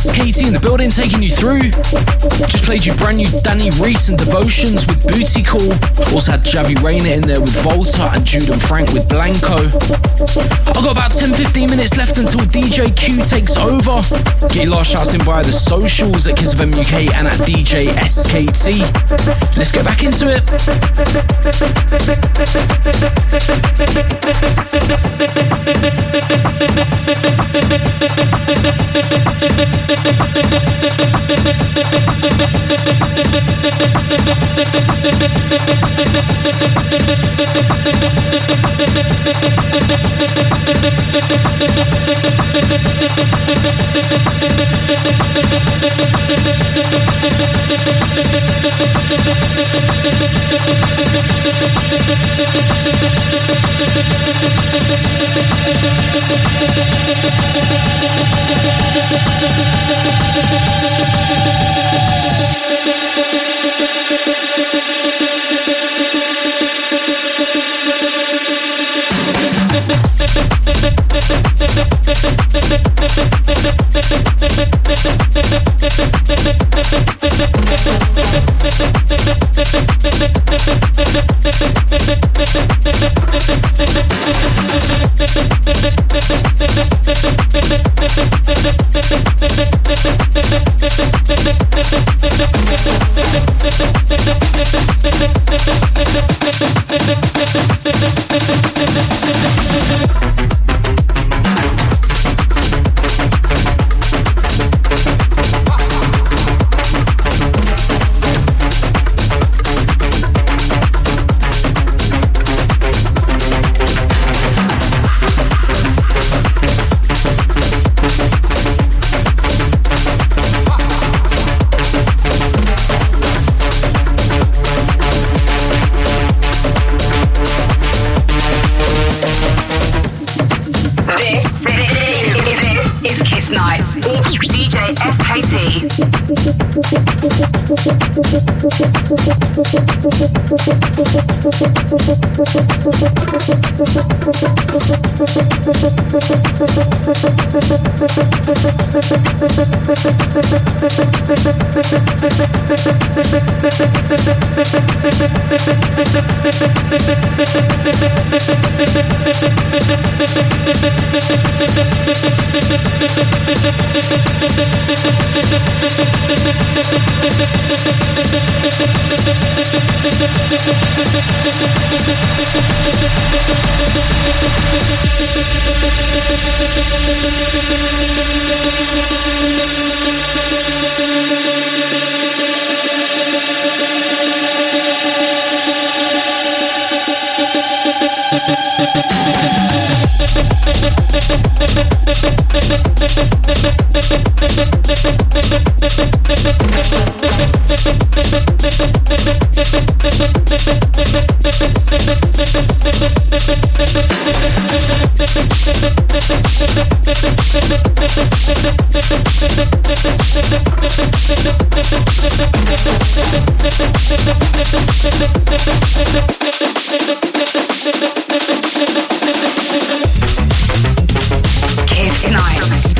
[SPEAKER 1] SKT in the building, taking you through. Just played you brand new Danny Reese and Devotions with Booty Call. Also had Javi Rayner in there with Volta and Jude and Frank with Blanco. I've got about 10-15 minutes left until DJ Q takes over. Get your last shouts in via the socials at Kiss FM UK and at DJ SKT. Let's get back into it.
[SPEAKER 3] Kiss Nights.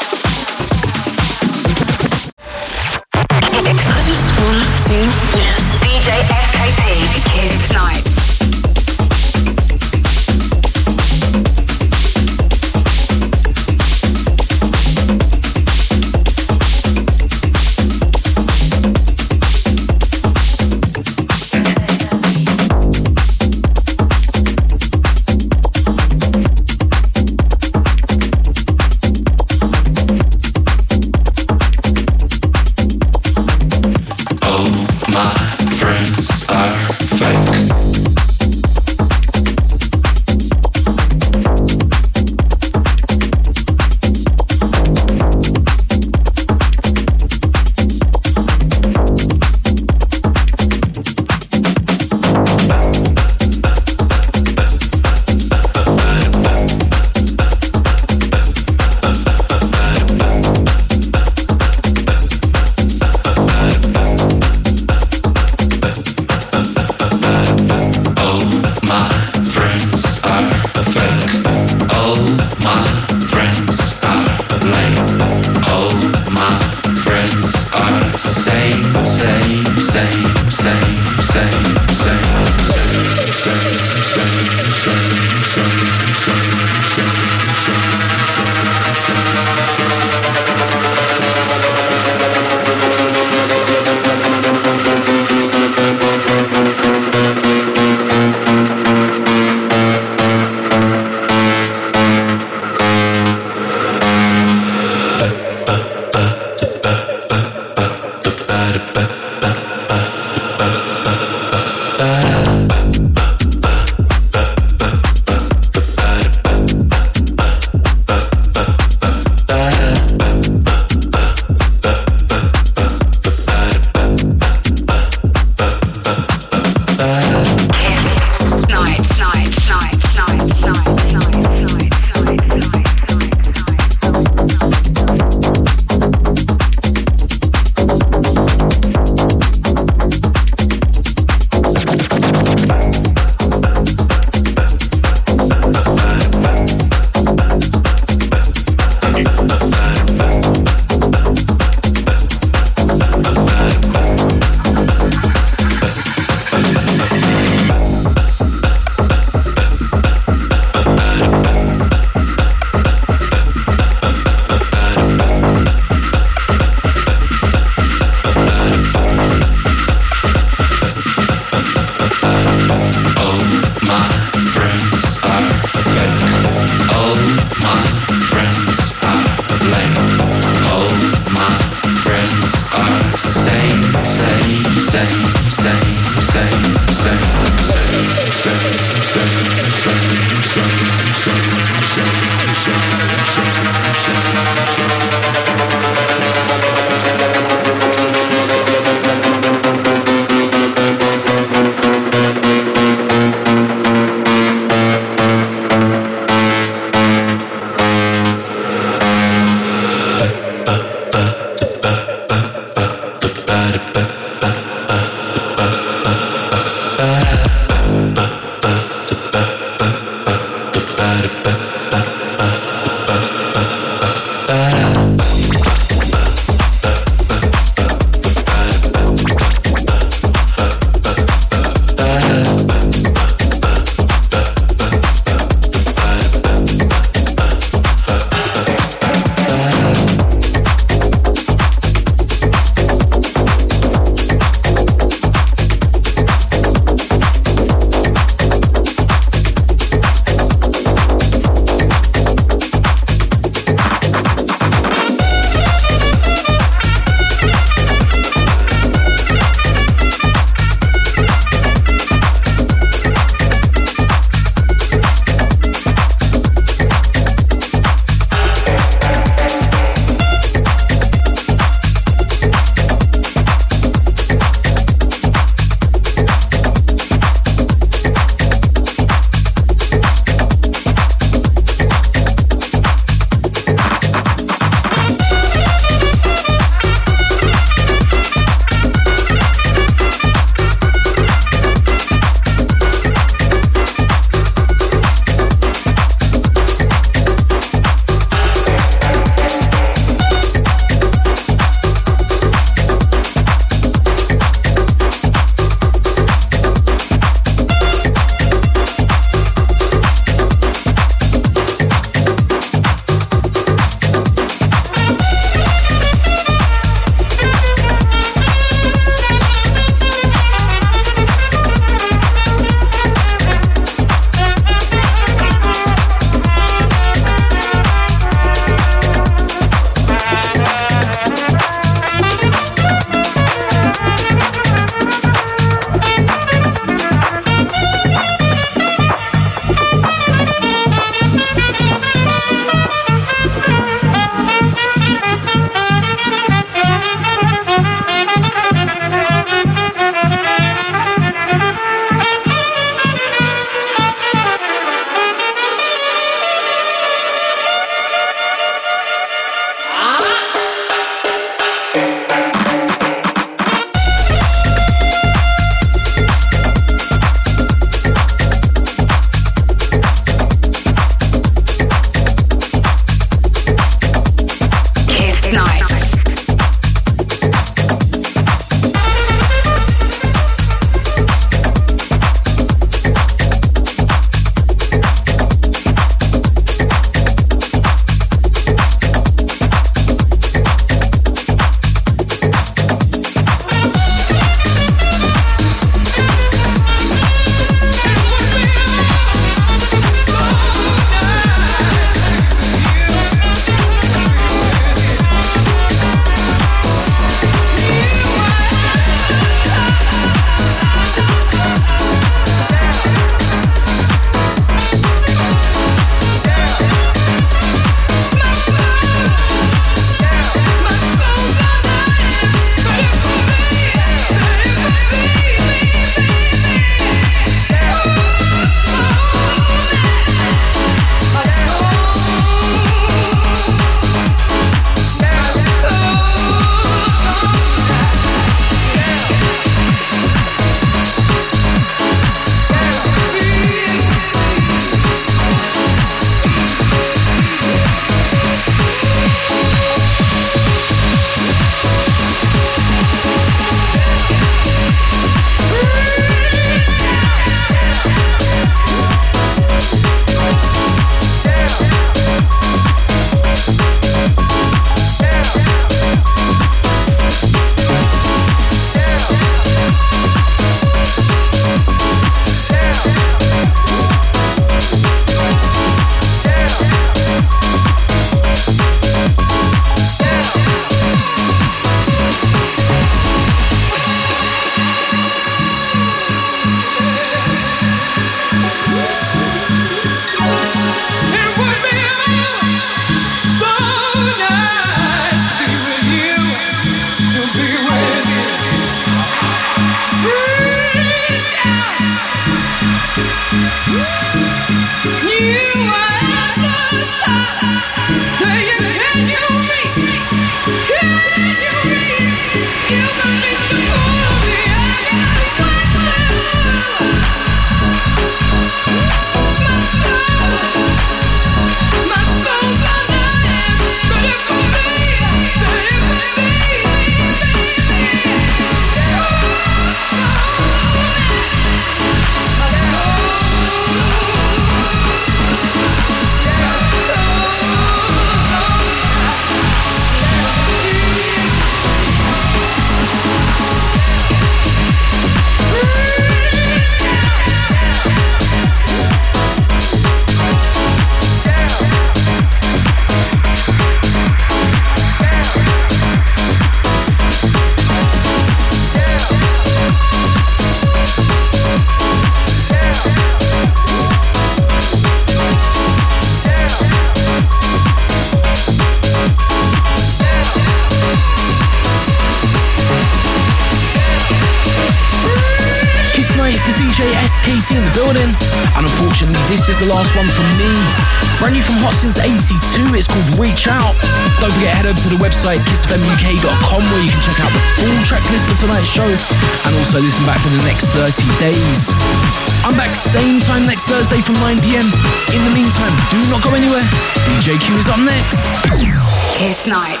[SPEAKER 1] SKT in the building. And unfortunately, this is the last one from me. Brand new from Hot Since 82, it's called Reach Out. Don't forget, head over to the website, kissfmuk.com, where you can check out the full track list for tonight's show, and also listen back for the next 30 days. I'm back same time next Thursday from 9 p.m. In the meantime, do not go anywhere. DJ Q is up next.
[SPEAKER 3] Kiss Night.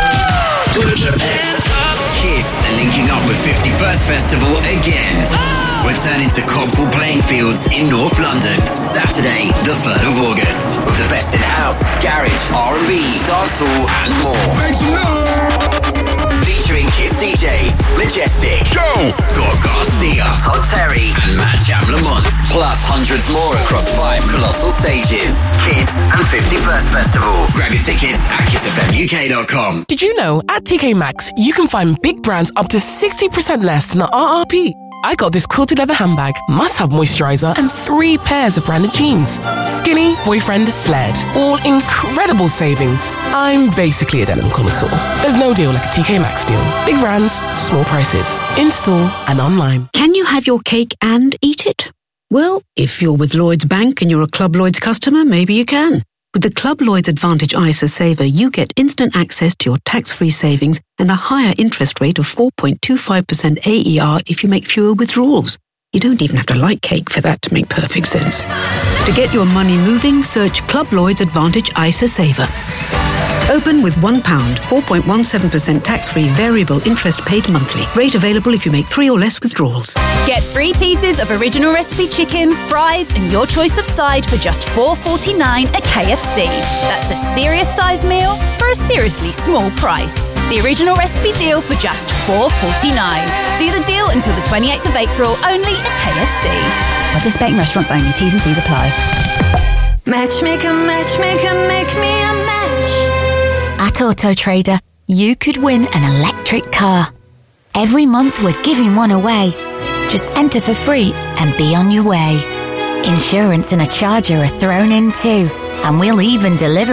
[SPEAKER 14] Kiss are linking up with 51st Festival again. We're turning to Copful Playing Fields in North London, Saturday, the 3rd of August, with the best in house, garage, R&B, dancehall, and more. Featuring Kiss DJs, Majestic, Scott Garcia, Todd Terry, and Matt Jam Lamont, plus hundreds more across 5 colossal stages. Kiss and 51st Festival. Grab your tickets at kissfmuk.com.
[SPEAKER 15] Did you know at TK Maxx you can find big brands up to 60% less than the RRP? I got this quilted leather handbag, must-have moisturizer, and 3 pairs of branded jeans. Skinny, boyfriend, flared. All incredible savings. I'm basically a denim connoisseur. There's no deal like a TK Maxx deal. Big brands, small prices. In-store and online.
[SPEAKER 16] Can you have your cake and eat it? Well, if you're with Lloyds Bank and you're a Club Lloyds customer, maybe you can. With the Club Lloyds Advantage ISA Saver, you get instant access to your tax-free savings and a higher interest rate of 4.25% AER if you make fewer withdrawals. You don't even have to like cake for that to make perfect sense. To get your money moving, search Club Lloyds Advantage ISA Saver. Open with £1, 4.17% tax-free variable interest paid monthly. Rate available if you make 3 or less withdrawals.
[SPEAKER 17] Get 3 pieces of original recipe chicken, fries, and your choice of side for just $4.49 at KFC. That's a serious size meal for a seriously small price. The original recipe deal for just $4.49. Do the deal until the 28th of April, only at KFC. Participating restaurants only. T's and C's apply.
[SPEAKER 4] Matchmaker, matchmaker, make me a match.
[SPEAKER 18] At Auto Trader, you could win an electric car. Every month we're giving one away. Just enter for free and be on your way. Insurance and a charger are thrown in too, and we'll even deliver